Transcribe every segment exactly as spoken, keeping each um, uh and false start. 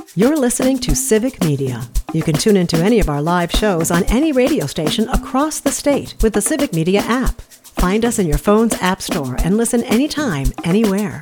You're listening to Civic Media. You can tune into any of our live shows on any radio station across the state with the Civic Media app. Find us in your phone's app store and listen anytime, anywhere.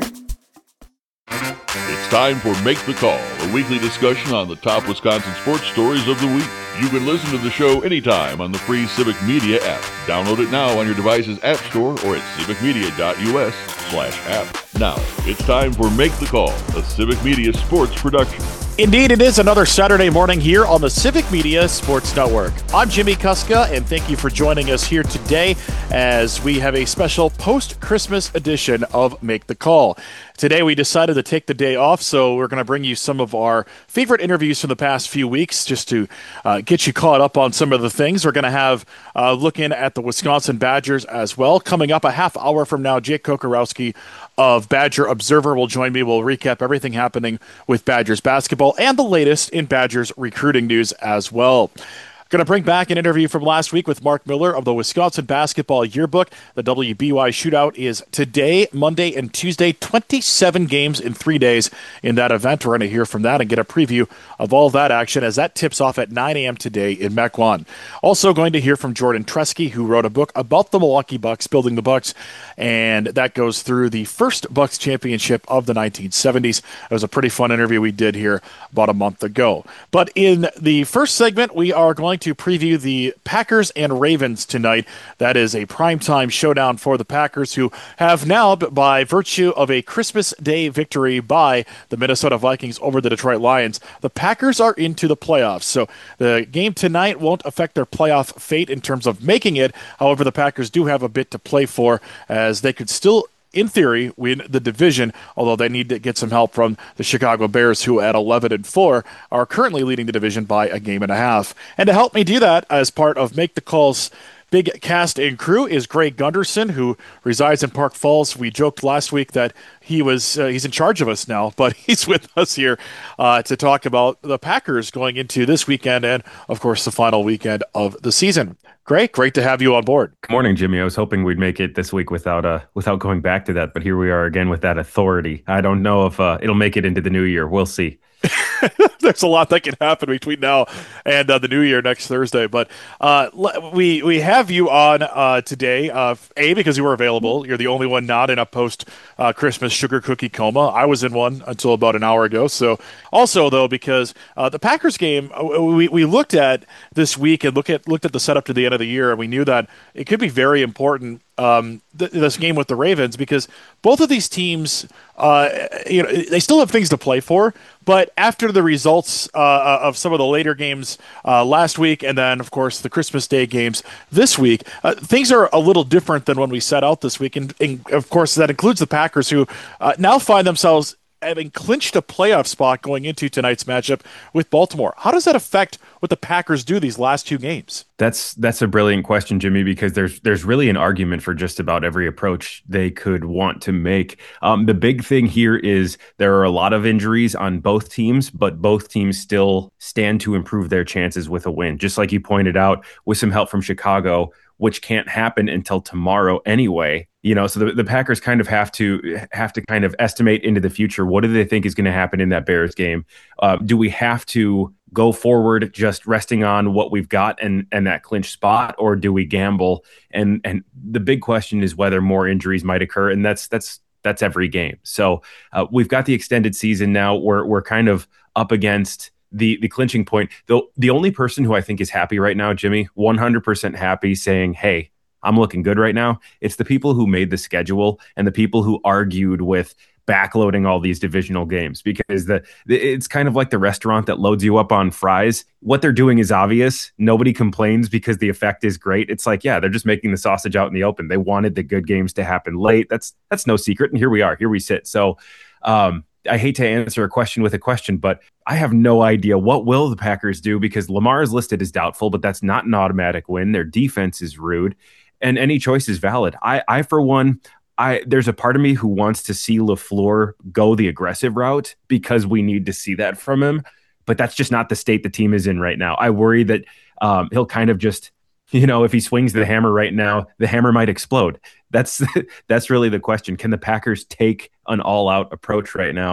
It's time for Make the Call, a weekly discussion on the top Wisconsin sports stories of the week. You can listen to the show anytime on the free Civic Media app. Download it now on your device's app store or at civicmedia.us slash app. Now, it's time for Make the Call, a Civic Media sports production. Indeed, it is another Saturday morning here on the Civic Media Sports Network. I'm Jimmy Kuska, and thank you for joining us here today as we have a special post-Christmas edition of Make the Call. Today, we decided to take the day off, so we're going to bring you some of our favorite interviews from the past few weeks just to uh, get you caught up on some of the things. We're going to have uh, looking at the Wisconsin Badgers as well. Coming up a half hour from now, Jake Kocorowski of Badger Observer will join me. We'll recap everything happening with Badgers basketball and the latest in Badgers recruiting news as well. Going to bring back an interview from last week with Mark Miller of the Wisconsin Basketball Yearbook. The W B Y Shootout is today, Monday, and Tuesday. twenty-seven games in three days in that event. We're going to hear from that and get a preview of all that action as that tips off at nine a.m. today in Mequon. Also going to hear from Jordan Tresky, who wrote a book about the Milwaukee Bucks, building the Bucks, and that goes through the first Bucks championship of the nineteen seventies. It was a pretty fun interview we did here about a month ago. But in the first segment, we are going to to preview the Packers and Ravens tonight. That is a primetime showdown for the Packers, who have now, by virtue of a Christmas Day victory by the Minnesota Vikings over the Detroit Lions, the Packers are into the playoffs. So the game tonight won't affect their playoff fate in terms of making it. However, the Packers do have a bit to play for, as they could still, in theory, win the division, although they need to get some help from the Chicago Bears, who at eleven and four are currently leading the division by a game and a half. And to help me do that, as part of Make the Call's big cast and crew, is Greg Gunderson, who resides in Park Falls. We joked last week that he was uh, he's in charge of us now, but he's with us here uh, to talk about the Packers going into this weekend and, of course, the final weekend of the season. Great, great to have you on board. Good morning, Jimmy. I was hoping we'd make it this week without uh without going back to that, but here we are again with that authority. I don't know if uh, it'll make it into the new year. We'll see. There's a lot that can happen between now and uh, the new year next Thursday. But uh, we we have you on uh, today, uh, A, because you were available. You're the only one not in a post-Christmas uh, sugar cookie coma. I was in one until about an hour ago. So also, though, because uh, the Packers game, we, we looked at this week and look at looked at the setup to the end of the year, and we knew that it could be very important, um, th- this game with the Ravens, because both of these teams, uh, you know, they still have things to play for. But after the results uh, of some of the later games uh, last week, and then, of course, the Christmas Day games this week, uh, things are a little different than when we set out this week. And, and of course, that includes the Packers, who uh, now find themselves having clinched a playoff spot going into tonight's matchup with Baltimore. How does that affect what the Packers do these last two games? That's that's a brilliant question, Jimmy, because there's there's really an argument for just about every approach they could want to make. Um, the big thing here is there are a lot of injuries on both teams, but both teams still stand to improve their chances with a win. Just like you pointed out, with some help from Chicago, which can't happen until tomorrow anyway. You know, so the, the Packers kind of have to have to kind of estimate into the future. What do they think is going to happen in that Bears game? Uh, do we have to go forward just resting on what we've got and and that clinch spot, or do we gamble? And and the big question is whether more injuries might occur, and that's that's that's every game. So uh, we've got the extended season now. We're we're kind of up against the the clinching point. The the only person who I think is happy right now, Jimmy, one hundred percent happy, saying, "Hey, I'm looking good right now." It's the people who made the schedule and the people who argued with backloading all these divisional games, because the, the it's kind of like the restaurant that loads you up on fries. What they're doing is obvious. Nobody complains because the effect is great. It's like, yeah, they're just making the sausage out in the open. They wanted the good games to happen late. That's that's no secret. And here we are. Here we sit. So um, I hate to answer a question with a question, but I have no idea what will the Packers do, because Lamar is listed as doubtful, but that's not an automatic win. Their defense is rude, and any choice is valid. I, I for one, I there's a part of me who wants to see LaFleur go the aggressive route, because we need to see that from him. But that's just not the state the team is in right now. I worry that um, he'll kind of just, you know, if he swings the hammer right now, the hammer might explode. That's that's really the question. Can the Packers take an all-out approach right now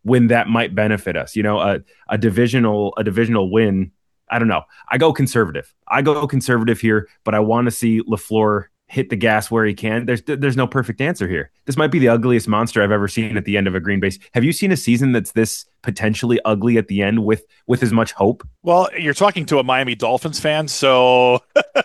when that might benefit us. You know, a, a divisional a divisional win. I don't know. I go conservative. I go conservative here, but I want to see LaFleur hit the gas where he can. There's there's no perfect answer here. This might be the ugliest monster I've ever seen at the end of a Green Bay. Have you seen a season that's this potentially ugly at the end with with as much hope? Well, you're talking to a Miami Dolphins fan, so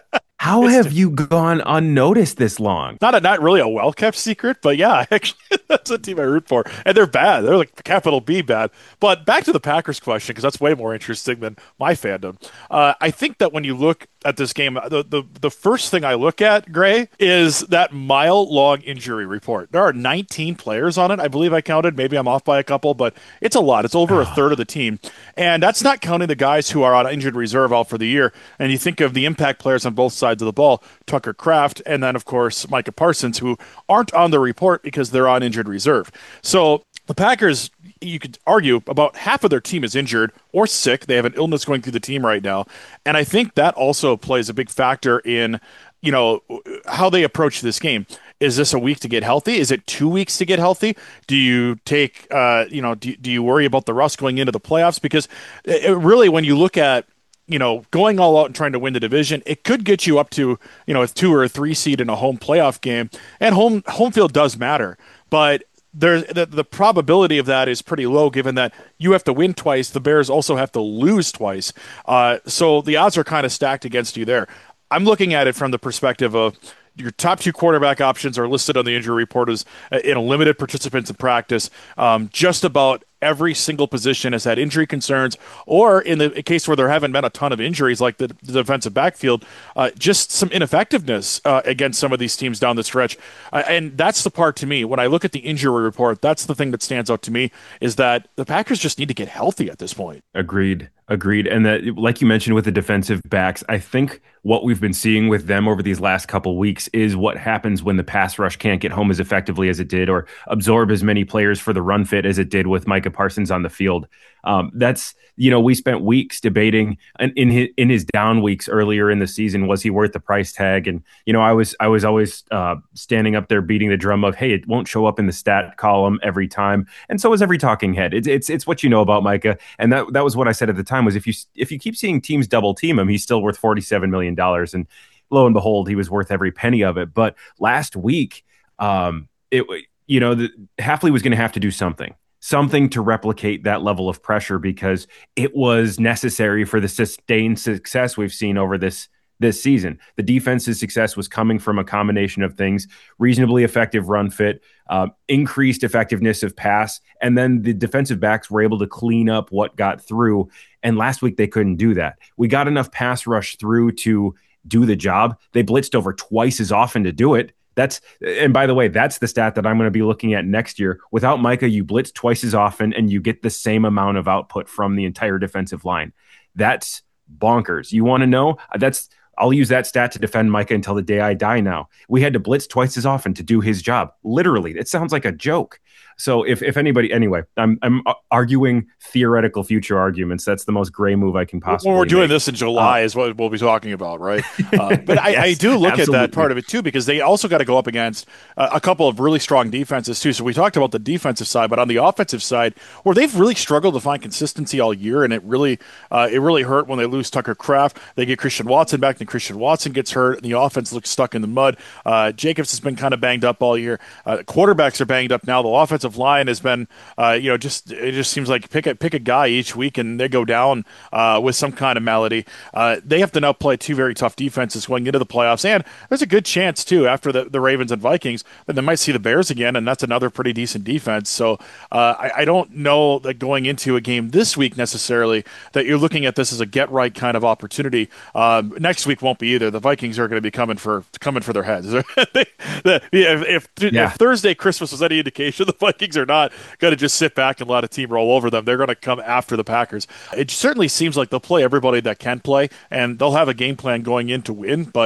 how have you gone unnoticed this long? Not a not really a well-kept secret, but yeah, actually, that's a team I root for. And they're bad. They're like capital B bad. But back to the Packers question, because that's way more interesting than my fandom. Uh, I think that when you look at this game, the, the, the first thing I look at, Gray, is that mile-long injury report. There are nineteen players on it. I believe I counted. Maybe I'm off by a couple, but it's a lot. It's over a third of the team. And that's not counting the guys who are on injured reserve out for the year. And you think of the impact players on both sides of the ball, Tucker Kraft, and then, of course, Micah Parsons, who aren't on the report because they're on injured reserve. So the Packers, you could argue, about half of their team is injured or sick. They have an illness going through the team right now. And I think that also plays a big factor in, you know, how they approach this game. Is this a week to get healthy? Is it two weeks to get healthy? Do you take, uh, you know, do, do you worry about the rust going into the playoffs? Because it, really, when you look at, you know, going all out and trying to win the division, it could get you up to, you know, a two or a three seed in a home playoff game. And home home field does matter. But There, the, the probability of that is pretty low, given that you have to win twice. The Bears also have to lose twice. Uh, so the odds are kind of stacked against you there. I'm looking at it from the perspective of your top two quarterback options are listed on the injury report as in a limited participants in practice. Um, just about every single position has had injury concerns, or in the case where there haven't been a ton of injuries, like the, the defensive backfield, uh, just some ineffectiveness uh, against some of these teams down the stretch. Uh, and that's the part to me, when I look at the injury report, that's the thing that stands out to me, is that the Packers just need to get healthy at this point. Agreed. Agreed. And that, like you mentioned with the defensive backs, I think what we've been seeing with them over these last couple weeks is what happens when the pass rush can't get home as effectively as it did, or absorb as many players for the run fit as it did with Micah Parsons on the field. Um, that's, you know, we spent weeks debating in, in his in his down weeks earlier in the season, was he worth the price tag? And, you know, I was I was always uh, standing up there beating the drum of, hey, it won't show up in the stat column every time. And so is every talking head. It's it's it's what you know about Micah. And that that was what I said at the time, was if you if you keep seeing teams double team him, he's still worth forty-seven million dollars. And lo and behold, he was worth every penny of it. But last week, um, it you know, the, Hafley was going to have to do something. Something to replicate that level of pressure, because it was necessary for the sustained success we've seen over this this season. The defense's success was coming from a combination of things: reasonably effective run fit, uh, increased effectiveness of pass, and then the defensive backs were able to clean up what got through. And last week they couldn't do that. We got enough pass rush through to do the job. They blitzed over twice as often to do it. That's, and by the way, that's the stat that I'm going to be looking at next year. Without Micah, you blitz twice as often and you get the same amount of output from the entire defensive line. That's bonkers. You want to know? That's, I'll use that stat to defend Micah until the day I die now. We had to blitz twice as often to do his job. Literally. It sounds like a joke. So if, if anybody, anyway, I'm I'm arguing theoretical future arguments. That's the most gray move I can possibly When we're doing make. this in July uh, is what we'll be talking about, right? Uh, but I, yes, I do look absolutely. at that part of it too, because they also got to go up against uh, a couple of really strong defenses too. So we talked about the defensive side, but on the offensive side, where they've really struggled to find consistency all year, and it really uh, it really hurt when they lose Tucker Kraft. They get Christian Watson back, then Christian Watson gets hurt, and the offense looks stuck in the mud. Uh, Jacobs has been kind of banged up all year. Uh, quarterbacks are banged up now. The offensive line has been, uh, you know, just it just seems like pick a pick a guy each week and they go down uh, with some kind of malady. Uh, they have to now play two very tough defenses going into the playoffs, and there's a good chance too after the, the Ravens and Vikings that they might see the Bears again, and that's another pretty decent defense. So uh, I, I don't know that going into a game this week necessarily that you're looking at this as a get right kind of opportunity. Um, next week won't be either. The Vikings are going to be coming for coming for their heads. they, the, if, if, yeah. if Thursday Christmas was any indication, the Vikings are not going to just sit back and let a team roll over them. They're going to come after the Packers. It certainly seems like they'll play everybody that can play, and they'll have a game plan going in to win, but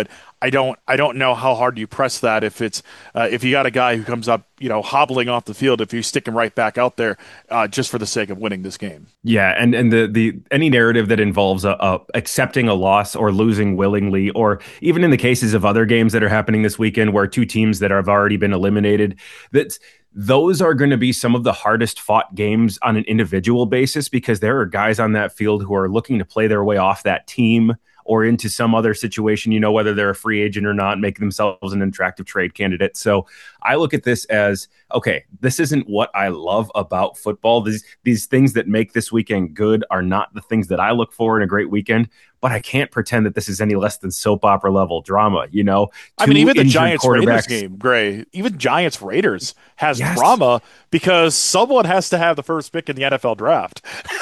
I don't I don't know how hard you press that if it's uh, if you got a guy who comes up, you know, hobbling off the field, if you stick him right back out there uh, just for the sake of winning this game. Yeah, and and the the any narrative that involves a, a accepting a loss or losing willingly, or even in the cases of other games that are happening this weekend where two teams that have already been eliminated, that's those are going to be some of the hardest fought games on an individual basis, because there are guys on that field who are looking to play their way off that team or into some other situation, you know, whether they're a free agent or not, make themselves an attractive trade candidate. So I look at this as, okay, this isn't what I love about football. These, these things that make this weekend good are not the things that I look for in a great weekend, but I can't pretend that this is any less than soap opera level drama, you know? I mean, even the Giants-Raiders game, Gray, even Giants-Raiders has yes. drama because someone has to have the first pick in the N F L draft.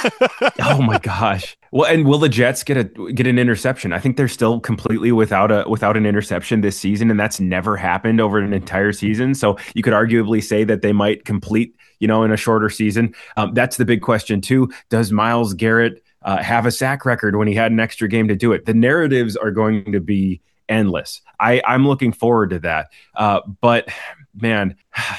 Oh my gosh. Well, and will the Jets get a get an interception? I think they're still completely without a without an interception this season, and that's never happened over an entire season. So you could arguably say that they might complete, you know, in a shorter season. Um, that's the big question too. Does Myles Garrett Uh, have a sack record when he had an extra game to do it? The narratives are going to be endless. I, I'm looking forward to that. Uh, but man,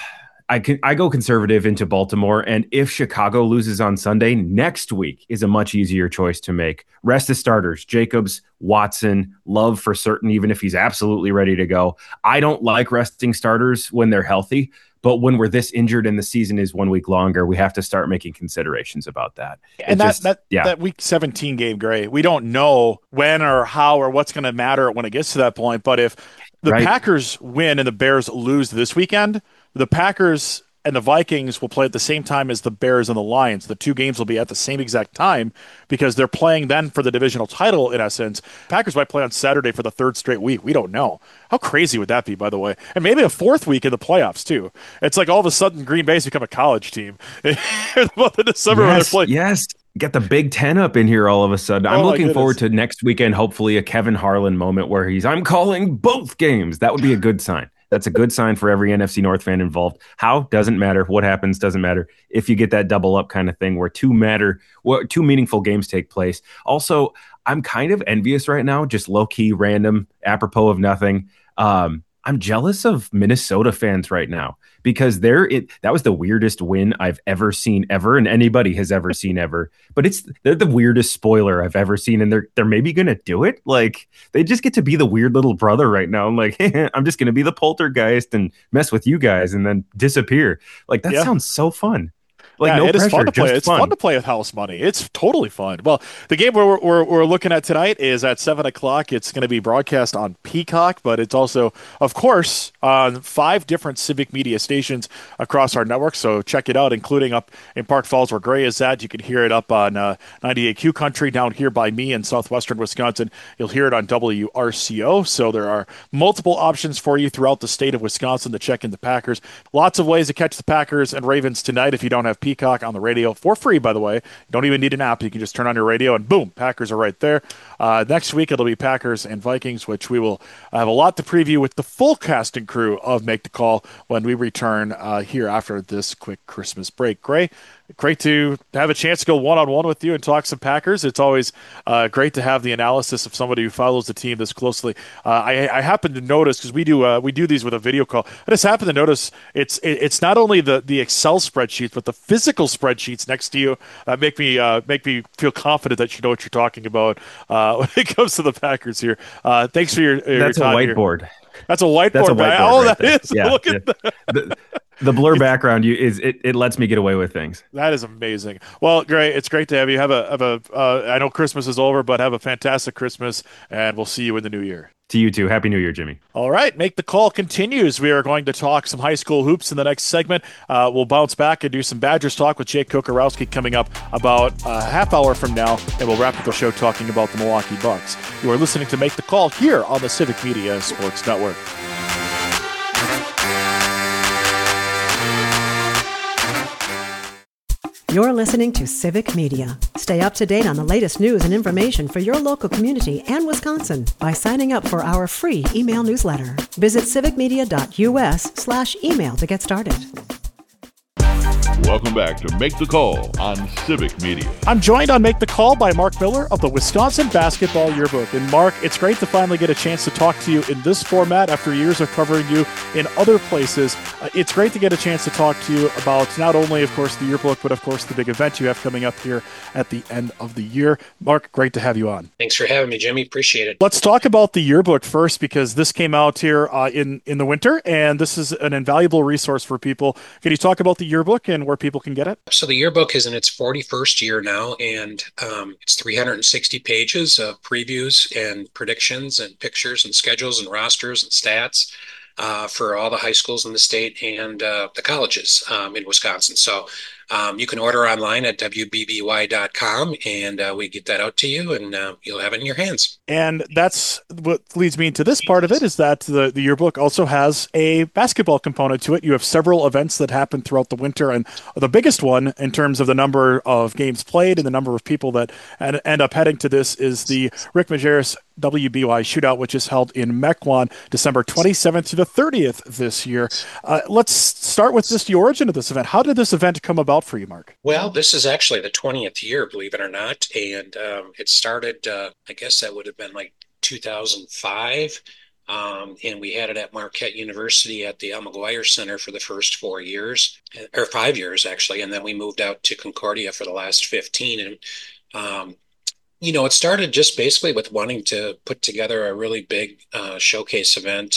I can I go conservative into Baltimore, and if Chicago loses on Sunday, next week is a much easier choice to make. Rest the starters: Jacobs, Watson, Love for certain, even if he's absolutely ready to go. I don't like resting starters when they're healthy, but when we're this injured and the season is one week longer, we have to start making considerations about that. And that, just, that, yeah. that week seventeen game, Gray, we don't know when or how or what's going to matter when it gets to that point. But if the right. Packers win and the Bears lose this weekend, the Packers and the Vikings will play at the same time as the Bears and the Lions. The two games will be at the same exact time because they're playing then for the divisional title, in essence. Packers might play on Saturday for the third straight week. We don't know. How crazy would that be, by the way? And maybe a fourth week in the playoffs, too. It's like all of a sudden Green Bay's become a college team. In the month of December yes, when they're playing. Yes, get the Big Ten up in here all of a sudden. I'm oh looking forward to next weekend, hopefully a Kevin Harlan moment where he's, I'm calling both games. That would be a good sign. That's a good sign for every N F C North fan involved. How? Doesn't matter. What happens doesn't matter. If you get that double up kind of thing where two matter, where two meaningful games take place. Also, I'm kind of envious right now, just low-key, random, apropos of nothing. Um, I'm jealous of Minnesota fans right now because they're it. That was the weirdest win I've ever seen ever, and anybody has ever seen ever. But it's they're the weirdest spoiler I've ever seen, and they're they're maybe gonna do it. Like they just get to be the weird little brother right now. I'm like, hey, I'm just gonna be the poltergeist and mess with you guys, and then disappear. Like that yeah. sounds so fun. Like yeah, no it pressure, is fun to play. just It's fun. fun to play with house money. It's totally fun. Well, the game we're we're, we're looking at tonight is at seven o'clock. It's going to be broadcast on Peacock, but it's also, of course, on five different Civic Media stations across our network. So check it out, including up in Park Falls where Gray is at. You can hear it up on uh, ninety-eight Q Country down here by me in southwestern Wisconsin. You'll hear it on W R C O. So there are multiple options for you throughout the state of Wisconsin to check in the Packers. Lots of ways to catch the Packers and Ravens tonight if you don't have Peacock on the radio. For free, by the way. You don't even need an app. You can just turn on your radio and boom, Packers are right there. Uh, next week, it'll be Packers and Vikings, which we will have a lot to preview with the full cast and crew of Make the Call when we return uh, here after this quick Christmas break. Gray, great to have a chance to go one-on-one with you and talk some Packers. It's always uh, great to have the analysis of somebody who follows the team this closely. Uh, I, I happen to notice, because we do uh, we do these with a video call, I just happen to notice it's it, it's not only the, the Excel spreadsheets, but the physical spreadsheets next to you that make me uh, make me feel confident that you know what you're talking about uh, when it comes to the Packers here. Uh, thanks for your, your That's time a whiteboard. Here. That's a whiteboard. That's a whiteboard. Oh, right that is. Yeah, Look yeah. at that. The, the blur background you is it, it lets me get away with things. That is amazing. Well, great. It's great to have you. Have a have a. Uh, I know Christmas is over, but have a fantastic Christmas, and we'll see you in the new year. To you too. Happy New Year, Jimmy. All right. Make the Call continues. We are going to talk some high school hoops in the next segment. Uh, we'll bounce back and do some Badgers talk with Jake Kokorowski coming up about a half hour from now, and we'll wrap up the show talking about the Milwaukee Bucks. You are listening to Make the Call here on the Civic Media Sports Network. You're listening to Civic Media. Stay up to date on the latest news and information for your local community and Wisconsin by signing up for our free email newsletter. Visit civicmedia.us slash email to get started. Welcome back to Make the Call on Civic Media. I'm joined on Make the Call by Mark Miller of the Wisconsin Basketball Yearbook. And Mark, it's great to finally get a chance to talk to you in this format after years of covering you in other places. Uh, it's great to get a chance to talk to you about not only, of course, the yearbook, but of course the big event you have coming up here at the end of the year. Mark, great to have you on. Thanks for having me, Jimmy. Appreciate it. Let's talk about the yearbook first, because this came out here uh, in, in the winter, and this is an invaluable resource for people. Can you talk about the yearbook and where people can get it? So the yearbook is in its forty-first year now, and um, it's three hundred sixty pages of previews and predictions and pictures and schedules and rosters and stats uh, for all the high schools in the state and uh, the colleges um, in Wisconsin. So um, you can order online at w b b y dot com, and uh, we get that out to you, and uh, you'll have it in your hands. And that's what leads me into this part of it, is that the, the yearbook also has a basketball component to it. You have several events that happen throughout the winter, and the biggest one in terms of the number of games played and the number of people that end up heading to this is the Rick Majerus W B Y Shootout, which is held in Mequon, December twenty-seventh to the thirtieth this year. Uh, let's start with just the origin of this event. How did this event come about for you, Mark? Well, this is actually the twentieth year, believe it or not, and um, it started, uh, I guess that would have been like two thousand five, um, and we had it at Marquette University at the Al McGuire Center for the first four years, or five years actually, and then we moved out to Concordia for the last fifteen, and um, you know, it started just basically with wanting to put together a really big uh, showcase event,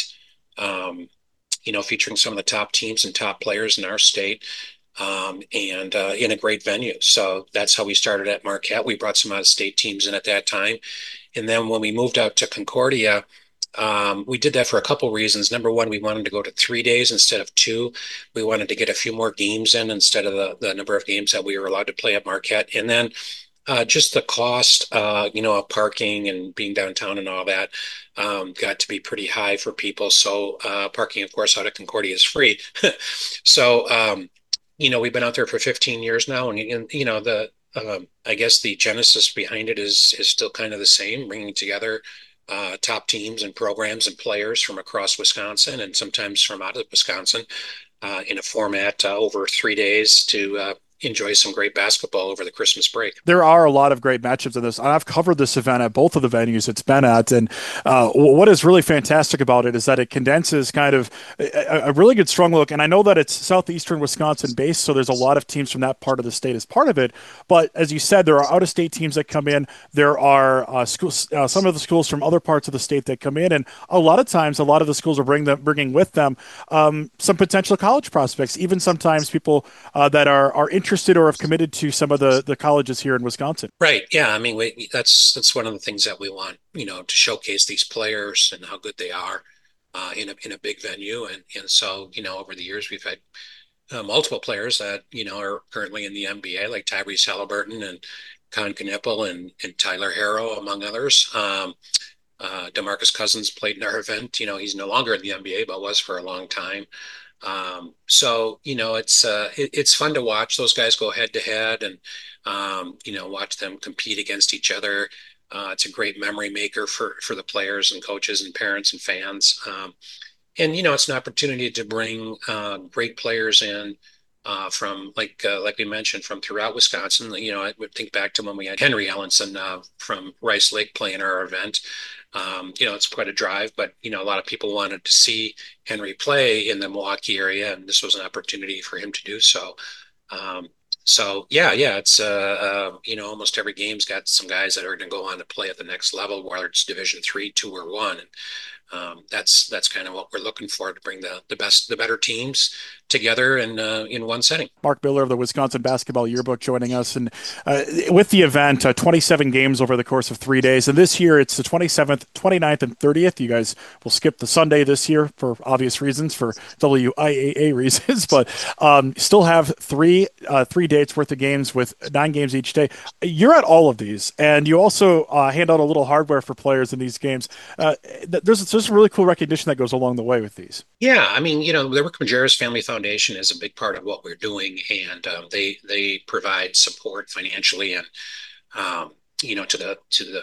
um, you know, featuring some of the top teams and top players in our state, um, and uh, in a great venue. So that's how we started at Marquette. We brought some out-of-state teams in at that time. And then when we moved out to Concordia, um, we did that for a couple reasons. Number one, we wanted to go to three days instead of two. We wanted to get a few more games in instead of the, the number of games that we were allowed to play at Marquette. And then Uh, just the cost, uh, you know, of parking and being downtown and all that um, got to be pretty high for people. So uh, parking, of course, out of Concordia is free. so, um, you know, we've been out there for fifteen years now. And, and you know, the um, I guess the genesis behind it is is still kind of the same, bringing together uh, top teams and programs and players from across Wisconsin and sometimes from out of Wisconsin uh, in a format uh, over three days to uh, enjoy some great basketball over the Christmas break. There are a lot of great matchups in this. I've covered this event at both of the venues it's been at, and uh, what is really fantastic about it is that it condenses kind of a, a really good strong look, and I know that it's southeastern Wisconsin based, so there's a lot of teams from that part of the state as part of it, but as you said, there are out-of-state teams that come in. There are uh, schools, uh, some of the schools from other parts of the state that come in, and a lot of times, a lot of the schools are bring them, bringing with them um, some potential college prospects, even sometimes people uh, that are, are interested interested or have committed to some of the, the colleges here in Wisconsin. Right. Yeah. I mean, we, that's that's one of the things that we want, you know, to showcase these players and how good they are uh, in a in a big venue. And and so, you know, over the years we've had uh, multiple players that, you know, are currently in the N B A, like Tyrese Halliburton and Con Knippel and and Tyler Harrow, among others. Um, uh, DeMarcus Cousins played in our event. You know, he's no longer in the N B A, but was for a long time. Um, so, you know, it's, uh, it, it's fun to watch those guys go head to head and, um, you know, watch them compete against each other. Uh, it's a great memory maker for, for the players and coaches and parents and fans. Um, and, you know, it's an opportunity to bring, uh, great players in, uh, from like, uh, like we mentioned, from throughout Wisconsin. You know, I would think back to when we had Henry Ellenson, uh, from Rice Lake playing our event. Um, you know, it's quite a drive, but, you know, a lot of people wanted to see Henry play in the Milwaukee area, and this was an opportunity for him to do so. Um, so, yeah, yeah, it's, uh, uh, you know, almost every game's got some guys that are going to go on to play at the next level, whether it's Division three, two, or one. And um, that's that's kind of what we're looking for, to bring the, the best, the better teams together in uh, in one setting. Mark Miller of the Wisconsin Basketball Yearbook joining us, and uh, with the event, uh, twenty-seven games over the course of three days, and this year it's the twenty-seventh, twenty-ninth, and thirtieth. You guys will skip the Sunday this year for obvious reasons, for W I A A reasons, but um, still have three uh, three dates worth of games with nine games each day. You're at all of these, and you also uh, hand out a little hardware for players in these games. Uh, there's there's a really cool recognition that goes along the way with these. Yeah, I mean, you know, the Rick Majerus Family Foundation is a big part of what we're doing, and um, they they provide support financially and um, you know to the to the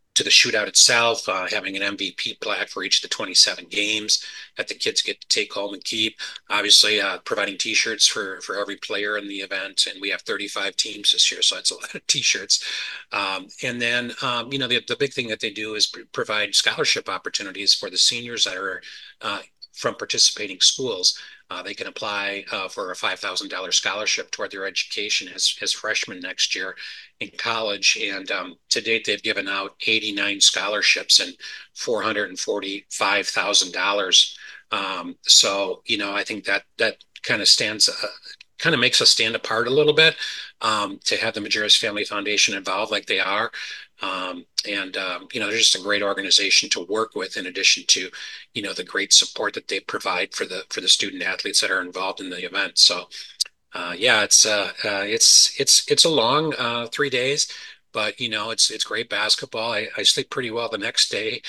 to the shootout itself, uh, having an M V P plaque for each of the twenty-seven games that the kids get to take home and keep. Obviously, uh, providing T-shirts for for every player in the event, and we have thirty-five teams this year, so that's a lot of T-shirts. Um, and then, um, you know, the, the big thing that they do is pr- provide scholarship opportunities for the seniors that are uh, from participating schools. Uh, they can apply uh, for a five thousand dollars scholarship toward their education as, as freshmen next year in college. And um, to date, they've given out eighty-nine scholarships and four hundred forty-five thousand dollars. Um, so, you know, I think that that kind of stands, uh, kind of makes us stand apart a little bit um, to have the Majerus Family Foundation involved like they are. Um, and, um, you know, they're just a great organization to work with in addition to, you know, the great support that they provide for the, for the student athletes that are involved in the event. So, uh, yeah, it's, uh, uh, it's, it's, it's a long, uh, three days, but you know, it's, it's great basketball. I, I sleep pretty well the next day,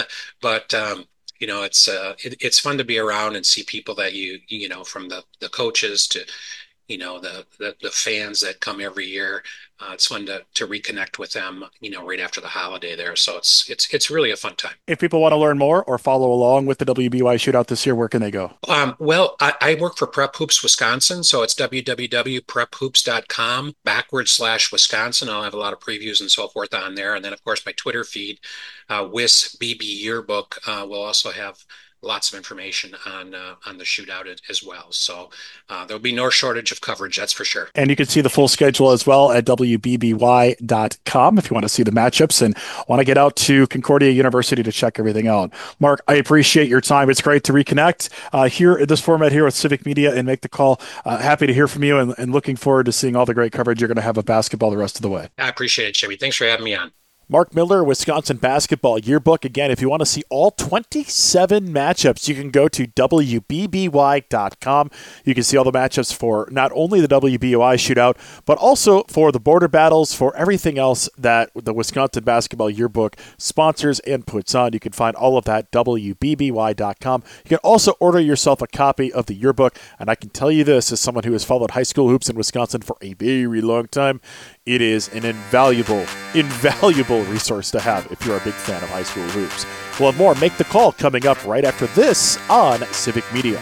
but, um, you know, it's, uh, it, it's fun to be around and see people that you, you know, from the, the coaches to, you know, the, the, the fans that come every year. Uh, it's fun to, to reconnect with them, you know, right after the holiday there. So it's, it's, it's really a fun time. If people want to learn more or follow along with the W B Y shootout this year, where can they go? Um, well, I, I work for Prep Hoops Wisconsin, so it's w w w dot prep hoops dot com backward slash Wisconsin. I'll have a lot of previews and so forth on there. And then, of course, my Twitter feed, uh, Wis B B Yearbook, uh, will also have lots of information on uh, on the shootout as well. So uh, there'll be no shortage of coverage, that's for sure. And you can see the full schedule as well at w b b y dot com if you want to see the matchups and want to get out to Concordia University to check everything out. Mark, I appreciate your time. It's great to reconnect uh, here in this format here with Civic Media and Make the Call. Uh, happy to hear from you and, and looking forward to seeing all the great coverage you're going to have of basketball the rest of the way. I appreciate it, Jimmy. Thanks for having me on. Mark Miller, Wisconsin Basketball Yearbook. Again, if you want to see all twenty-seven matchups, you can go to w b b y dot com. You can see all the matchups for not only the W B Y shootout, but also for the border battles, for everything else that the Wisconsin Basketball Yearbook sponsors and puts on. You can find all of that at w b b y dot com. You can also order yourself a copy of the yearbook. And I can tell you this, as someone who has followed high school hoops in Wisconsin for a very long time, it is an invaluable, invaluable resource to have if you're a big fan of high school hoops. We'll have more Make the Call coming up right after this on Civic Media.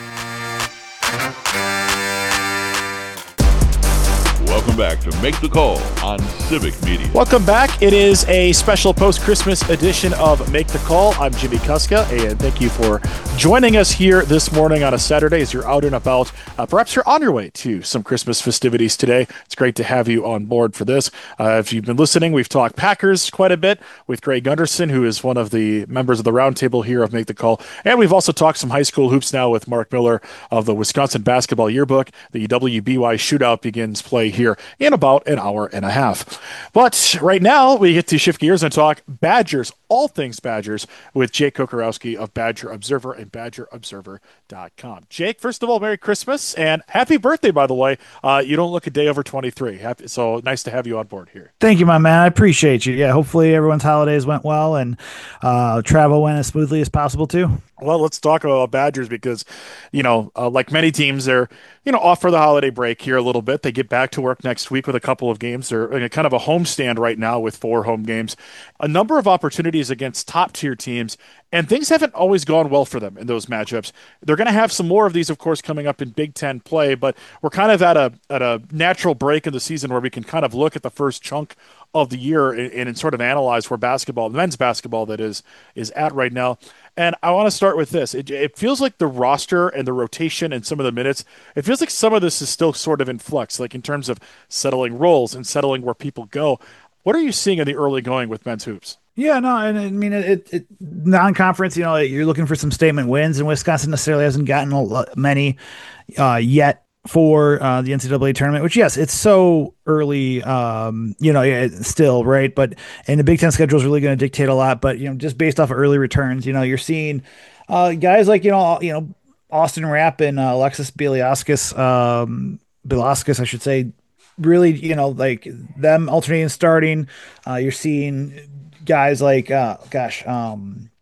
Welcome back to Make the Call on Civic Media. Welcome back. It is a special post-Christmas edition of Make the Call. I'm Jimmy Kuska, and thank you for joining us here this morning on a Saturday as you're out and about. Uh, perhaps you're on your way to some Christmas festivities today. It's great to have you on board for this. Uh, if you've been listening, we've talked Packers quite a bit with Greg Gunderson, who is one of the members of the roundtable here of Make the Call. And we've also talked some high school hoops now with Mark Miller of the Wisconsin Basketball Yearbook. The W B Y shootout begins play here in about an hour and a half. But right now, we get to shift gears and talk Badgers, all things Badgers, with Jake Kokorowski of Badger Observer and badger observer dot com. Jake, first of all, Merry Christmas and happy birthday, by the way. Uh, you don't look a day over twenty-three. Happy, so nice to have you on board here. Thank you, my man. I appreciate you. Yeah, hopefully everyone's holidays went well and uh, travel went as smoothly as possible, too. Well, let's talk about Badgers because, you know, uh, like many teams, they're, you know, off for the holiday break here a little bit. They get back to work next week with a couple of games. They're in a kind of a homestand right now with four home games. A number of opportunities against top-tier teams, and things haven't always gone well for them in those matchups. They're going to have some more of these, of course, coming up in Big Ten play, but we're kind of at a at a natural break in the season where we can kind of look at the first chunk of the year and, and sort of analyze where basketball, men's basketball that is, is at right now. And I want to start with this. It, it feels like the roster and the rotation and some of the minutes, it feels like some of this is still sort of in flux, like in terms of settling roles and settling where people go. What are you seeing in the early going with men's hoops? Yeah, no, and I mean, it, it non-conference, you know, you're looking for some statement wins, and Wisconsin necessarily hasn't gotten a lot, many uh, yet for uh, the N C double A tournament, which, yes, it's so early, um, you know, yeah, still, right? But, and the Big Ten schedule is really going to dictate a lot, but, you know, just based off of early returns, you know, you're seeing uh, guys like, you know, you know, Austin Rapp and uh, Alexis Bieliauskas, um, Bieliauskas, I should say, really, you know, like them alternating starting. Uh, you're seeing guys like, uh, gosh, um,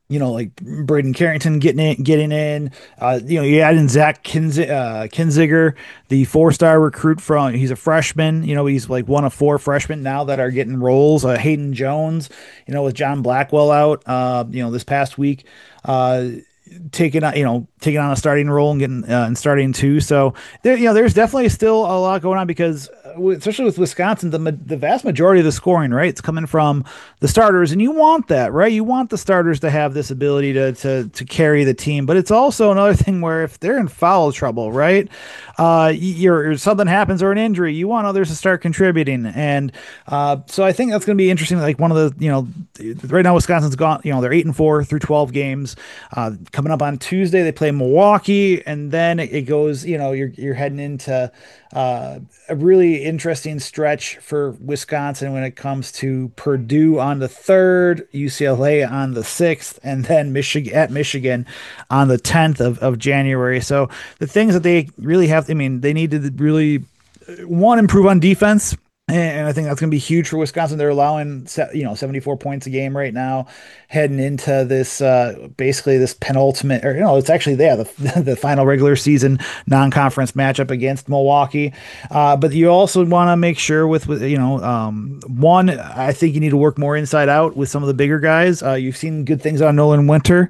you know, like Braden Carrington getting in, getting in. Uh, you know, you add in Zach Kinz- uh, Kinziger, the four-star recruit from. He's a freshman. You know, he's like one of four freshmen now that are getting roles. Uh, Hayden Jones, you know, with John Blackwell out, uh, you know, this past week. Uh, taking on, you know, taking on a starting role and getting uh, and starting two. So there, you know, there's definitely still a lot going on because, especially with Wisconsin, the the vast majority of the scoring, right, it's coming from the starters, and you want that, right? You want the starters to have this ability to to to carry the team, but it's also another thing where if they're in foul trouble, right, uh, you're something happens or an injury, you want others to start contributing, and uh, so I think that's going to be interesting. Like one of the, you know, right now Wisconsin's gone, you know, they're eight and four through twelve games. Uh, coming up on Tuesday, they play Milwaukee, and then it goes, you know, you're you're heading into uh, a really interesting stretch for Wisconsin when it comes to Purdue on the third, U C L A on the sixth, and then Michigan at Michigan on the tenth of, of January. So the things that they really have, I mean, they need to really, one, improve on defense. And I think that's going to be huge for Wisconsin. They're allowing, you know, seventy-four points a game right now, heading into this uh, basically this penultimate, or you know, it's actually yeah, the the final regular season non-conference matchup against Milwaukee. Uh, but you also want to make sure with, with you know, um, one, I think you need to work more inside out with some of the bigger guys. Uh, you've seen good things on Nolan Winter.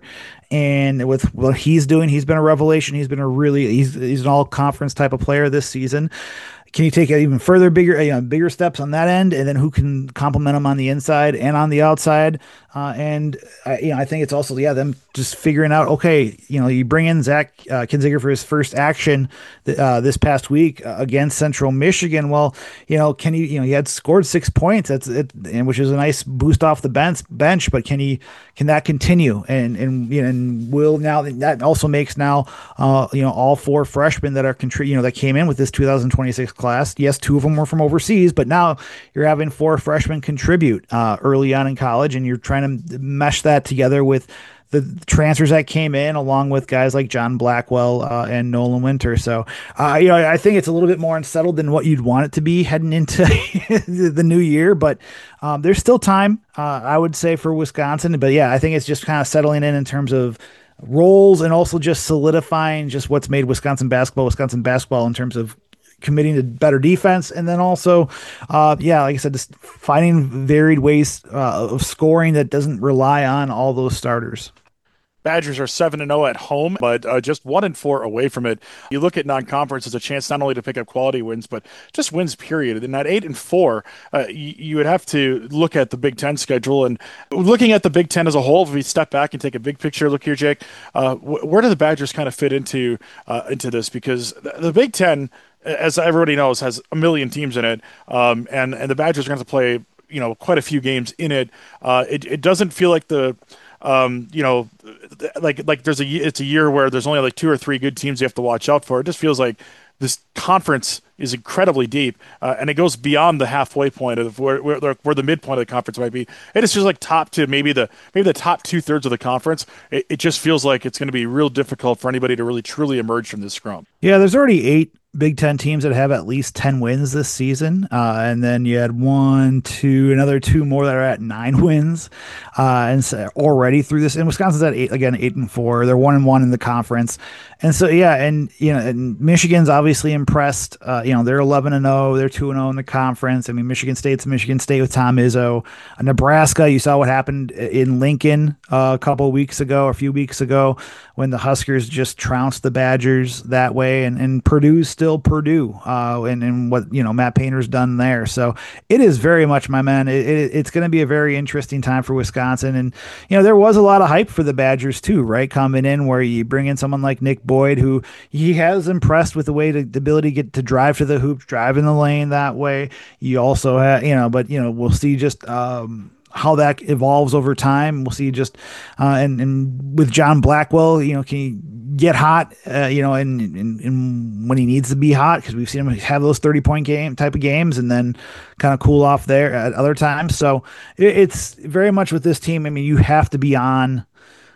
And with what he's doing, he's been a revelation. He's been a really, he's, he's an all conference type of player this season. Can you take it even further, bigger, you know, bigger steps on that end, and then who can complement them on the inside and on the outside? Uh, and uh, you know, I think it's also yeah them just figuring out, okay, you know, you bring in Zach uh, Kinziger for his first action th- uh, this past week uh, against Central Michigan. Well, you know, can he, you know, he had scored six points, that's it, and which is a nice boost off the bench. Bench, but can he, can that continue? And and you know, and will now that also makes now uh, you know all four freshmen that are contri- you know that came in with this two thousand twenty-six class. Yes, two of them were from overseas, but now you're having four freshmen contribute uh, early on in college, and you're trying to mesh that together with the transfers that came in, along with guys like John Blackwell uh, and Nolan Winter. So, uh, you know, I think it's a little bit more unsettled than what you'd want it to be heading into the new year, but um, there's still time, uh, I would say, for Wisconsin. But yeah, I think it's just kind of settling in in terms of roles and also just solidifying just what's made Wisconsin basketball, Wisconsin basketball in terms of committing to better defense. And then also, uh, yeah, like I said, just finding varied ways uh, of scoring that doesn't rely on all those starters. Badgers are seven and oh at home, but uh, just one and four away from it. You look at non-conference as a chance not only to pick up quality wins, but just wins, period. And at eight and four, uh, you, you would have to look at the Big Ten schedule. And looking at the Big Ten as a whole, if we step back and take a big picture look here, Jake, uh, wh- where do the Badgers kind of fit into uh, into this? Because the, the Big Ten, as everybody knows, has a million teams in it, um, and and the Badgers are going to play, you know, quite a few games in it. Uh, it it doesn't feel like the Um, you know, like like there's a it's a year where there's only like two or three good teams you have to watch out for. It just feels like this conference is incredibly deep, uh, and it goes beyond the halfway point of where, where where the midpoint of the conference might be. It is just like top to maybe the maybe the top two thirds of the conference. It, it just feels like it's going to be real difficult for anybody to really truly emerge from this scrum. Yeah, there's already eight Big Ten teams that have at least ten wins this season. Uh, and then you had one, two, another two more that are at nine wins. Uh, and so already through this, and Wisconsin's at eight, again, eight and four. They're one and one in the conference. And so, yeah. And, you know, and Michigan's obviously impressed. Uh, you know, they're eleven and oh, they're two and oh in the conference. I mean, Michigan State's Michigan State with Tom Izzo. Uh, Nebraska, you saw what happened in Lincoln uh, a couple of weeks ago, a few weeks ago, when the Huskers just trounced the Badgers that way. And, and Purdue's still Still Purdue, uh, and, and what, you know, Matt Painter's done there. So it is very much, my man, it, it, it's going to be a very interesting time for Wisconsin. And, you know, there was a lot of hype for the Badgers too, right? Coming in where you bring in someone like Nick Boyd, who he has impressed with the way to, the ability to get to drive to the hoop, drive in the lane that way. You also have, you know, but, you know, we'll see just, um, how that evolves over time. We'll see just, uh, and, and with John Blackwell, you know, can he get hot, uh, you know, and, and, and when he needs to be hot, because we've seen him have those thirty point game type of games and then kind of cool off there at other times. So it, it's very much with this team. I mean, you have to be on.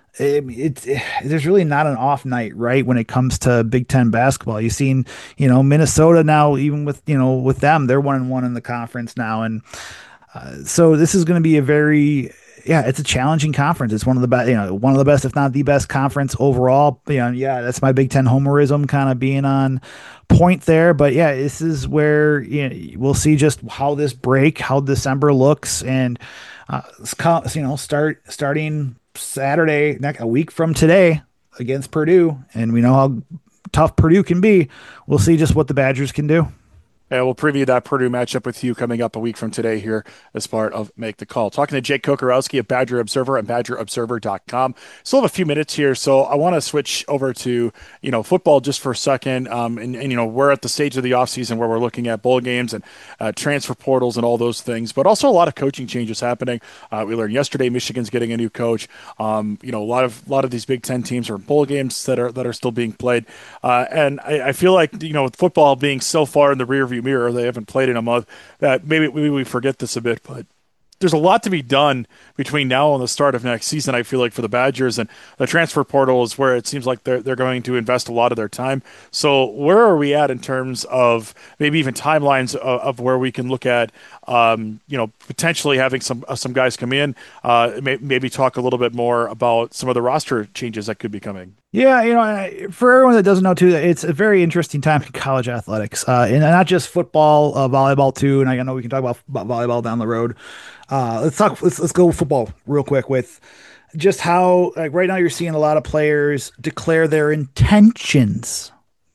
It's it, there's really not an off night, right, when it comes to Big Ten basketball. You've seen, you know, Minnesota now, even with, you know, with them, they're one and one in the conference now. And uh, so this is going to be a very yeah, it's a challenging conference. It's one of the best, you know, one of the best, if not the best conference overall. You know, yeah, that's my Big Ten homerism kind of being on point there. But yeah, this is where, you know, we'll see just how this break, how December looks, and uh, you know, start starting Saturday, next a week from today against Purdue, and we know how tough Purdue can be. We'll see just what the Badgers can do. And we'll preview that Purdue matchup with you coming up a week from today here as part of Make the Call. Talking to Jake Kocorowski of Badger Observer and badger observer dot com. Still have a few minutes here, so I want to switch over to, you know, football just for a second. Um, and, and, you know, we're at the stage of the offseason where we're looking at bowl games and uh, transfer portals and all those things, but also a lot of coaching changes happening. Uh, we learned yesterday Michigan's getting a new coach. Um, you know, a lot of a lot of these Big Ten teams are in bowl games that are that are still being played. Uh, and I, I feel like, you know, with football being so far in the rearview mirror, they haven't played in a month, that maybe, maybe we forget this a bit, but there's a lot to be done between now and the start of next season, I feel like, for the Badgers, and the transfer portal is where it seems like they're, they're going to invest a lot of their time. So where are we at in terms of maybe even timelines of, of where we can look at, um, you know, potentially having some uh, some guys come in, uh, may, maybe talk a little bit more about some of the roster changes that could be coming? Yeah, you know, for everyone that doesn't know too, it's a very interesting time in college athletics, uh, and not just football, uh, volleyball too. And I know we can talk about, about volleyball down the road. Uh, let's talk. Let's let's go football real quick with just how, like, right now you're seeing a lot of players declare their intentions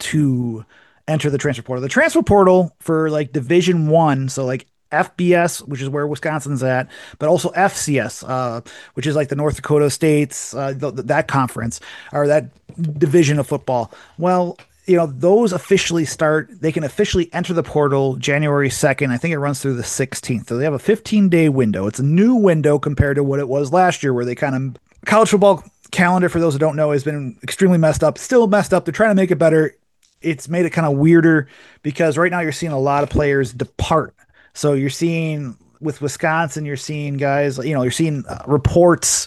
to enter the transfer portal. The transfer portal for like Division One, so like F B S, which is where Wisconsin's at, but also F C S, uh, which is like the North Dakota States, uh, th- th- that conference or that division of football. Well, you know, those officially start, they can officially enter the portal January second. I think it runs through the sixteenth. So they have a fifteen day window. It's a new window compared to what it was last year, where they kind of, college football calendar, for those who don't know, has been extremely messed up, still messed up. They're trying to make it better. It's made it kind of weirder because right now you're seeing a lot of players depart. So you're seeing with Wisconsin, you're seeing guys, you know, you're seeing uh, reports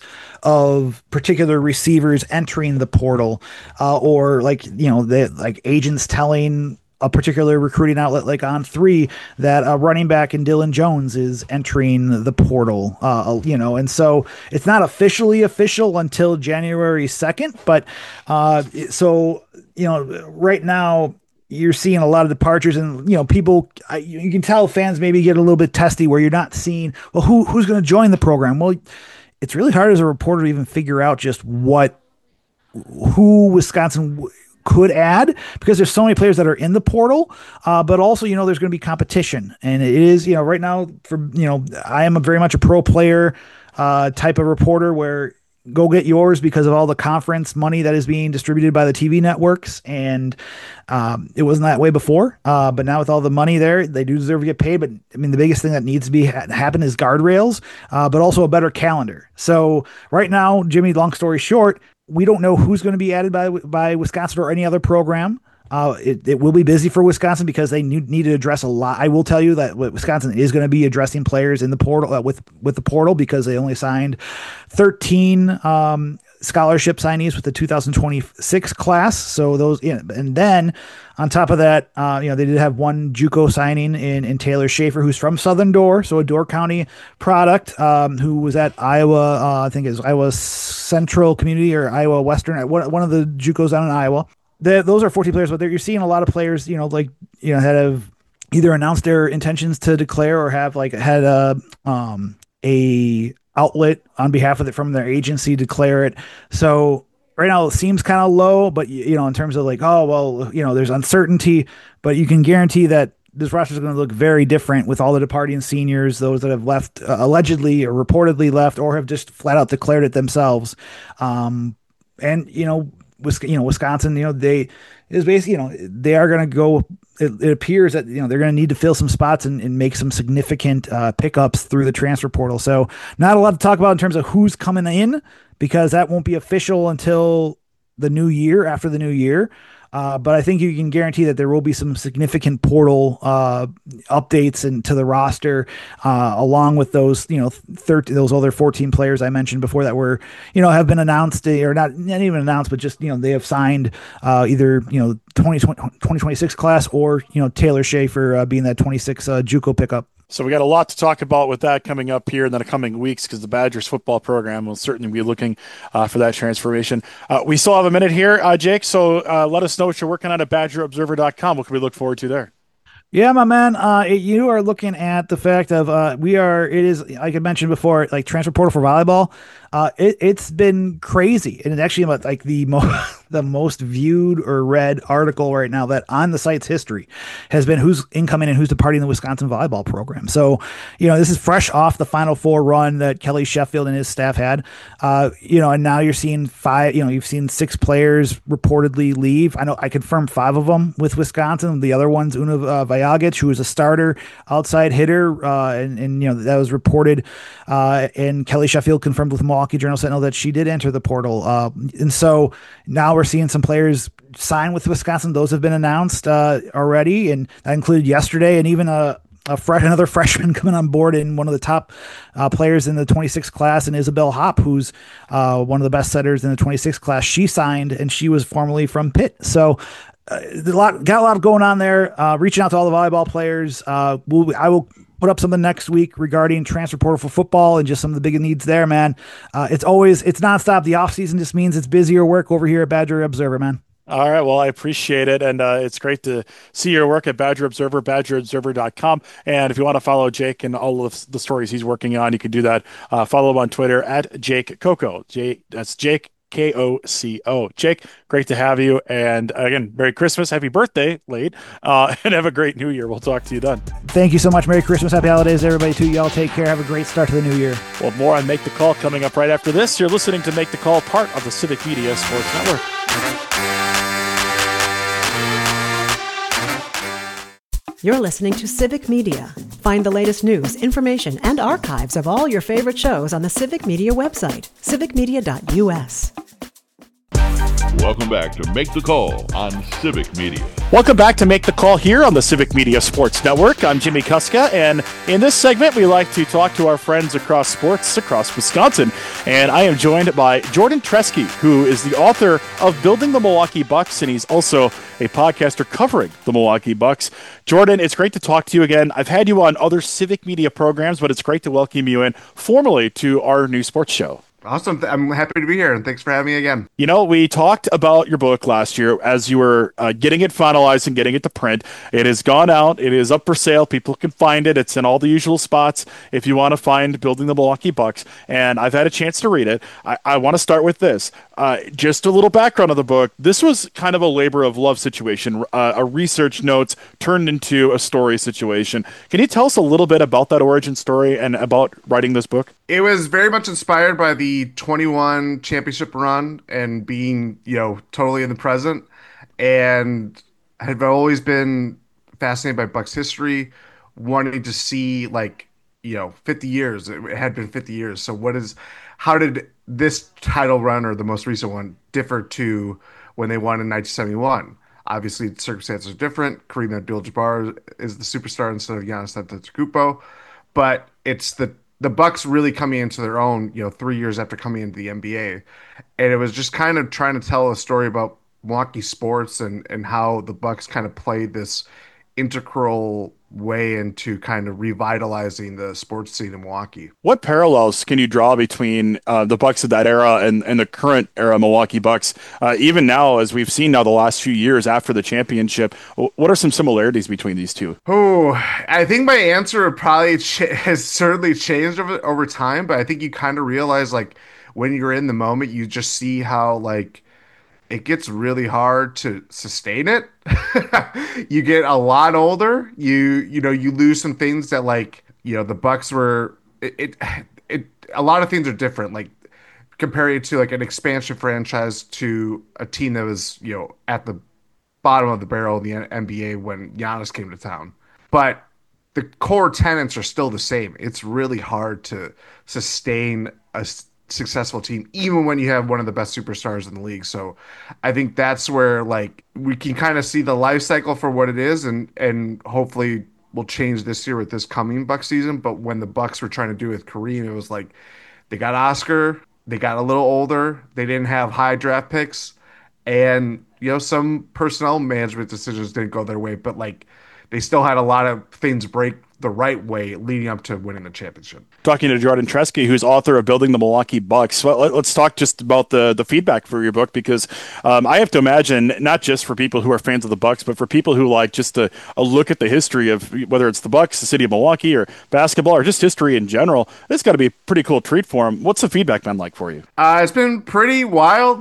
of particular receivers entering the portal, uh, or like, you know, the like agents telling a particular recruiting outlet like On Three that a running back in Dylan Jones is entering the portal, uh, you know, and so it's not officially official until January second. But uh, so, you know, right now, you're seeing a lot of departures, and, you know, people, I, you can tell fans maybe get a little bit testy where you're not seeing, well, who who's going to join the program? Well, it's really hard as a reporter to even figure out just what, who Wisconsin w- could add, because there's so many players that are in the portal, uh, but also, you know, there's going to be competition. And it is, you know, right now, for, you know, I am a very much a pro player uh, type of reporter where, go get yours because of all the conference money that is being distributed by the T V networks. And um, it wasn't that way before. Uh, but now with all the money there, they do deserve to get paid. But I mean, the biggest thing that needs to be ha- happen is guardrails, uh, but also a better calendar. So right now, Jimmy, long story short, we don't know who's going to be added by, by Wisconsin or any other program. Uh, it, it will be busy for Wisconsin because they need, need to address a lot. I will tell you that Wisconsin is going to be addressing players in the portal uh, with, with the portal, because they only signed thirteen um, scholarship signees with the two thousand twenty-six class. So those, you know, and then on top of that, uh, you know, they did have one JUCO signing in, in Taylor Schaefer, who's from Southern Door. So a Door County product, um, who was at Iowa, uh, I think it was Iowa Central Community or Iowa Western, one, one of the JUCOs down in Iowa. The, those are fourteen players, but you're seeing a lot of players, you know, like, you know, that have either announced their intentions to declare or have like had a, um, a outlet on behalf of it from their agency declare it. So right now it seems kind of low, but, you know, in terms of like, oh, well, you know, there's uncertainty, but you can guarantee that this roster is going to look very different with all the departing seniors, those that have left uh, allegedly or reportedly left, or have just flat out declared it themselves. Um, and, you know, you know, Wisconsin, you know, they is basically, you know, they are going to go, it, it appears that, you know, they're going to need to fill some spots and, and make some significant uh, pickups through the transfer portal. So not a lot to talk about in terms of who's coming in, because that won't be official until the new year, after the new year. Uh, but I think you can guarantee that there will be some significant portal uh, updates into the roster, uh, along with those, you know, thirteen, those other fourteen players I mentioned before that were, you know, have been announced, or not, not even announced, but just, you know, they have signed uh, either, you know, twenty twenty, twenty twenty-six class, or, you know, Taylor Schaefer uh, being that twenty-six uh, JUCO pickup. So we got a lot to talk about with that coming up here in the coming weeks because the Badgers football program will certainly be looking uh, for that transformation. Uh, we still have a minute here, uh, Jake, so uh, let us know what you're working on at badger observer dot com. What can we look forward to there? Yeah, my man. Uh, it- you are looking at the fact of uh, we are. It is like I mentioned before, like transfer portal for volleyball. Uh, it, it's been crazy, and it's actually like the most the most viewed or read article right now that on the site's history has been who's incoming and who's departing the Wisconsin volleyball program. So, you know, this is fresh off the Final Four run that Kelly Sheffield and his staff had. Uh, you know, and now you're seeing five. You know, you've seen six players reportedly leave. I know I confirmed five of them with Wisconsin. The other one's Una uh, Vajagic, who was a starter outside hitter, uh, and, and you know that was reported. Uh, and Kelly Sheffield confirmed with Milwaukee Journal Sentinel that she did enter the portal. Uh, and so now we're seeing some players sign with Wisconsin. Those have been announced uh, already, and that included yesterday, and even a, a fresh, another freshman coming on board in one of the top uh, players in the twenty-six class, and Isabel Hopp, who's uh, one of the best setters in the twenty-six class. She signed, and she was formerly from Pitt. So uh, a lot, got a lot going on there. Uh, reaching out to all the volleyball players. Uh, we'll, I will put up something next week regarding transfer portal for football and just some of the big needs there, man. Uh, it's always, it's nonstop. The off season just means it's busier work over here at Badger Observer, man. All right. Well, I appreciate it. And uh, it's great to see your work at Badger Observer, badger observer dot com. And if you want to follow Jake and all of the stories he's working on, you can do that. Uh, follow him on Twitter at Jake Coco. Jake, that's Jake K O C O. Jake, great to have you. And again, Merry Christmas, Happy Birthday, late, uh, and have a great New Year. We'll talk to you then. Thank you so much. Merry Christmas. Happy holidays, everybody, too. Y'all take care. Have a great start to the new year. Well, more on Make the Call coming up right after this. You're listening to Make the Call, part of the Civic Media Sports Network. You're listening to Civic Media. Find the latest news, information, and archives of all your favorite shows on the Civic Media website, civic media dot u s. Welcome back to Make the Call on Civic Media. Welcome back to Make the Call here on the Civic Media Sports Network. I'm Jimmy Kuska, and in this segment, we like to talk to our friends across sports across Wisconsin. And I am joined by Jordan Treske, who is the author of Building the Milwaukee Bucks, and he's also a podcaster covering the Milwaukee Bucks. Jordan, it's great to talk to you again. I've had you on other Civic Media programs, but it's great to welcome you in formally to our new sports show. Awesome. I'm happy to be here, and thanks for having me again. You know, we talked about your book last year as you were uh, getting it finalized and getting it to print. It has gone out. It is up for sale. People can find it. It's in all the usual spots if you want to find Building the Milwaukee Bucks. And I've had a chance to read it. I, I want to start with this. Uh, just a little background of the book. This was kind of a labor of love situation, uh, a research notes turned into a story situation. Can you tell us a little bit about that origin story and about writing this book? It was very much inspired by the twenty-one championship run and being, you know, totally in the present. And I've always been fascinated by Bucks history, wanting to see, like, you know, fifty years. It had been fifty years. So what is, how did this title run, or the most recent one, differ to when they won in nineteen seventy-one? Obviously, the circumstances are different. Kareem Abdul-Jabbar is the superstar instead of Giannis Antetokounmpo, but it's the the Bucks really coming into their own, you know, three years after coming into the N B A, and it was just kind of trying to tell a story about Milwaukee sports and and how the Bucks kind of played this integral way into kind of revitalizing the sports scene in Milwaukee. What parallels can you draw between uh, the Bucks of that era and, and the current era Milwaukee Bucks? Uh, even now, as we've seen now the last few years after the championship, what are some similarities between these two? Oh, I think my answer probably ch- has certainly changed over, over time, but I think you kind of realize, like, when you're in the moment, you just see how, like, it gets really hard to sustain it. You get a lot older. You you know you lose some things that, like, you know, the Bucks were. It, it it a lot of things are different. Like, comparing it to like an expansion franchise to a team that was, you know, at the bottom of the barrel in the N B A when Giannis came to town. But the core tenets are still the same. It's really hard to sustain a successful team, even when you have one of the best superstars in the league. So I think that's where, like, we can kind of see the life cycle for what it is, and and hopefully will change this year with this coming Bucks season. But when the Bucks were trying to do with Kareem, it was like they got Oscar, they got a little older, they didn't have high draft picks, and, you know, some personnel management decisions didn't go their way, but, like, they still had a lot of things break the right way leading up to winning the championship. Talking to Jordan Treske, who's author of Building the Milwaukee Bucks. Well, let's talk just about the, the feedback for your book, because um, I have to imagine, not just for people who are fans of the Bucks, but for people who like just a, a look at the history of whether it's the Bucks, the city of Milwaukee, or basketball, or just history in general, this got to be a pretty cool treat for them. What's the feedback been like for you? Uh, it's been pretty wild.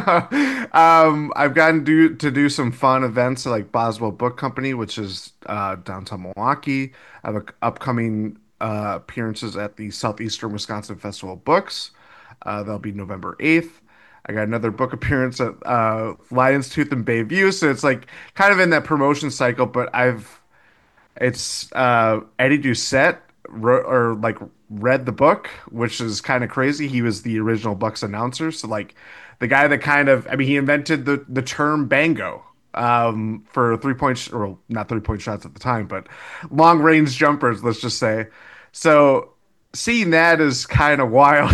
um, I've gotten to do, to do some fun events like Boswell Book Company, which is uh, downtown Milwaukee. I have a, upcoming uh, appearances at the Southeastern Wisconsin Festival of Books. Uh, that'll be November eighth. I got another book appearance at uh, Lion's Tooth in Bayview. So it's like kind of in that promotion cycle, but I've, it's uh, Eddie Doucette wrote, or like read the book, which is kind of crazy. He was the original Bucks announcer. So like the guy that kind of, I mean, he invented the, the term bango. Um, for three point, sh- or not three point shots at the time, but long range jumpers, let's just say. So seeing that is kind of wild,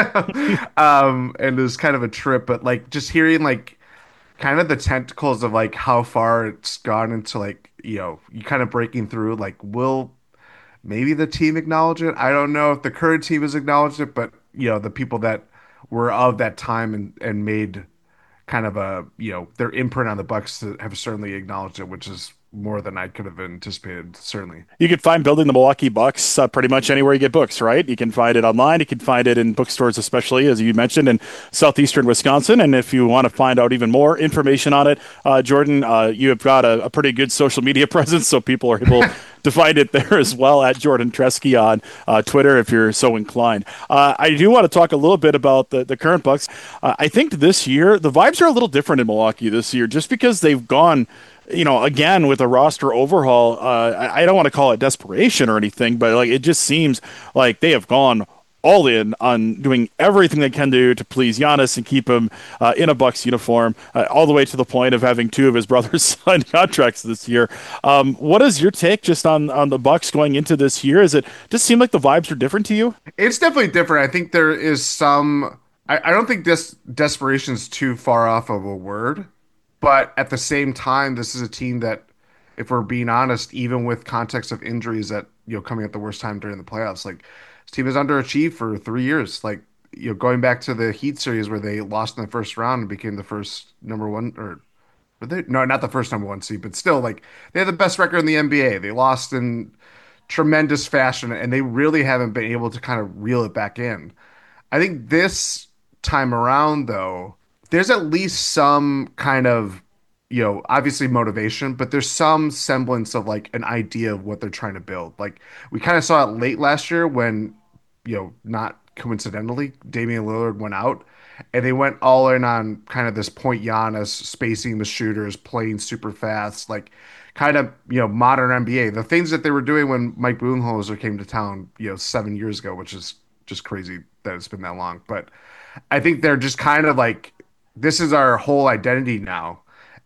um, and is kind of a trip. But like just hearing like kind of the tentacles of like how far it's gone into like, you know, you kind of breaking through. Like, will maybe the team acknowledge it? I don't know if the current team has acknowledged it, but you know, the people that were of that time and and made kind of a, you know, their imprint on the Bucks have certainly acknowledged it, which is more than I could have anticipated, certainly. You can find Building the Milwaukee Bucks uh, pretty much anywhere you get books, right? You can find it online. You can find it in bookstores, especially, as you mentioned, in southeastern Wisconsin. And if you want to find out even more information on it, uh, Jordan, uh, you have got a, a pretty good social media presence, so people are able to find it there as well, at Jordan Treske on uh, Twitter, if you're so inclined. Uh, I do want to talk a little bit about the, the current Bucks. Uh, I think this year, the vibes are a little different in Milwaukee this year, just because they've gone, you know, again, with a roster overhaul. uh, I, I don't want to call it desperation or anything, but like it just seems like they have gone all in on doing everything they can do to please Giannis and keep him uh, in a Bucks uniform, uh, all the way to the point of having two of his brothers sign contracts this year. Um, what is your take just on, on the Bucks going into this year? Is it just seem like the vibes are different to you? It's definitely different. I think there is some, I, I don't think this desperation is too far off of a word, but at the same time, this is a team that, if we're being honest, even with context of injuries that, you know, coming at the worst time during the playoffs, like, this team has underachieved for three years. Like, you know, going back to the Heat series where they lost in the first round and became the first number one, or were they? No, not the first number one seed, but still, like, they had the best record in the N B A. They lost in tremendous fashion, and they really haven't been able to kind of reel it back in. I think this time around, though, there's at least some kind of, you know, obviously motivation, but there's some semblance of like an idea of what they're trying to build. Like, we kind of saw it late last year when, you know, not coincidentally, Damian Lillard went out and they went all in on kind of this point Giannis, spacing the shooters, playing super fast, like kind of, you know, modern N B A. The things that they were doing when Mike Budenholzer came to town, you know, seven years ago, which is just crazy that it's been that long. But I think they're just kind of like, this is our whole identity now.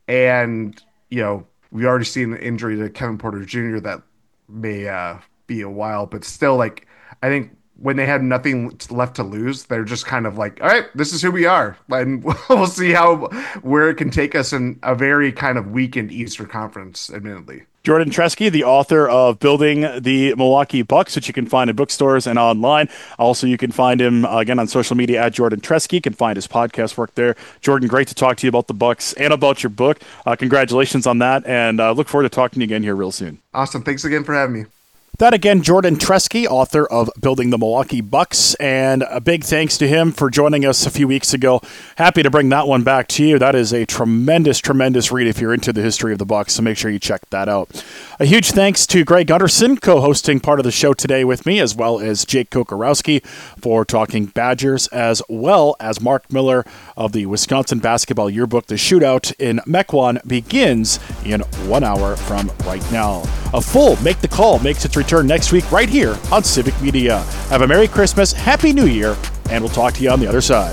And, you know, we already seen the injury to Kevin Porter Junior that may uh, be a while, but still, like, I think when they had nothing left to lose, they're just kind of like, all right, this is who we are. And we'll see how, where it can take us in a very kind of weakened Eastern Conference, admittedly. Jordan Treske, the author of Building the Milwaukee Bucks, which you can find in bookstores and online. Also, you can find him, uh, again, on social media at Jordan Treske. You can find his podcast work there. Jordan, great to talk to you about the Bucks and about your book. Uh, congratulations on that, and uh, look forward to talking to you again here real soon. Awesome. Thanks again for having me. That again, Jordan Treske, author of Building the Milwaukee Bucks, and a big thanks to him for joining us a few weeks ago. Happy to bring that one back to you. That is a tremendous, tremendous read if you're into the history of the Bucks, so make sure you check that out. A huge thanks to Greg Gunderson, co-hosting part of the show today with me, as well as Jake Kokorowski for talking Badgers, as well as Mark Miller of the Wisconsin Basketball Yearbook. The shootout in Mequon begins in one hour from right now. A full Make the Call makes its return next week right here on Civic Media. Have a Merry Christmas, Happy New Year, and we'll talk to you on the other side.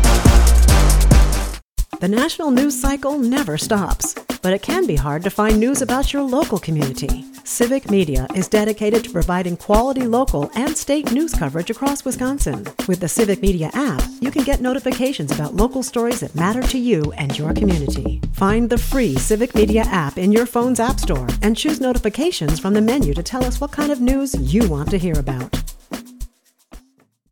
The national news cycle never stops, but it can be hard to find news about your local community. Civic Media is dedicated to providing quality local and state news coverage across Wisconsin. With the Civic Media app, you can get notifications about local stories that matter to you and your community. Find the free Civic Media app in your phone's app store and choose notifications from the menu to tell us what kind of news you want to hear about.